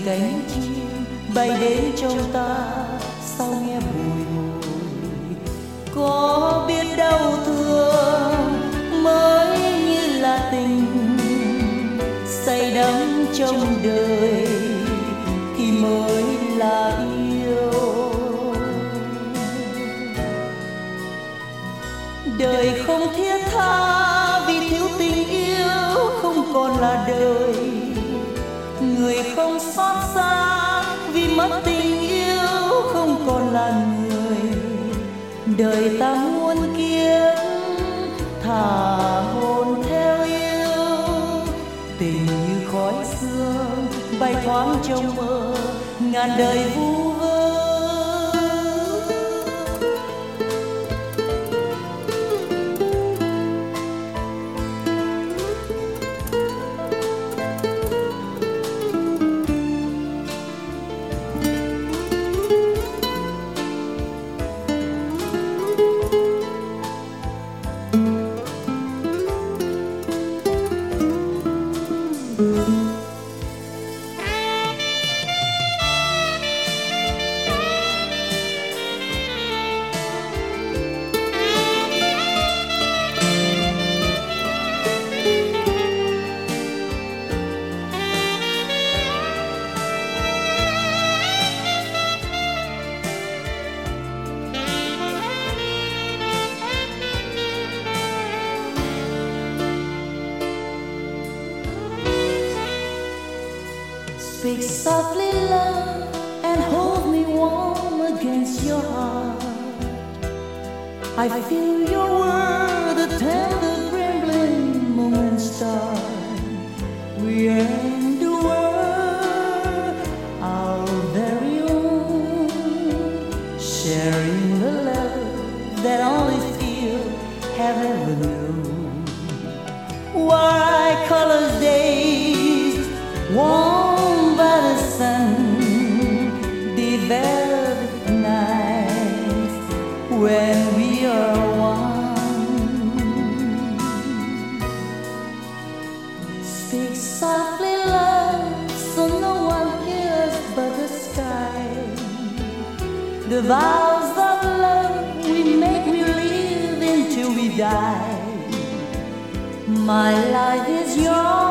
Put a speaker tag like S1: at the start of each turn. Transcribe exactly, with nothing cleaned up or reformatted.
S1: cánh chim bay đến trong ta sao nghe bồi hồi. Có biết đau thương mới như là tình say đắm trong đời thì mới là yêu. Đời không thiết tha vì thiếu tình yêu không còn là đời. Người không xót xa vì mất tình yêu không còn là người. Đời ta muôn kiếp thả hồn theo yêu. Tình như khói sương bay thoáng trong mơ ngàn đời vu vơ. Speak softly, love, and hold me warm against your heart. I feel your word, the tender trembling moments start. We are in the world, our very own, sharing the love that only few have ever known. Why colors days warm by the sun, the velvet nights when we are one. Speak softly, love, so no one hears but the sky. The vows of love we make, we live until we die. My life is yours.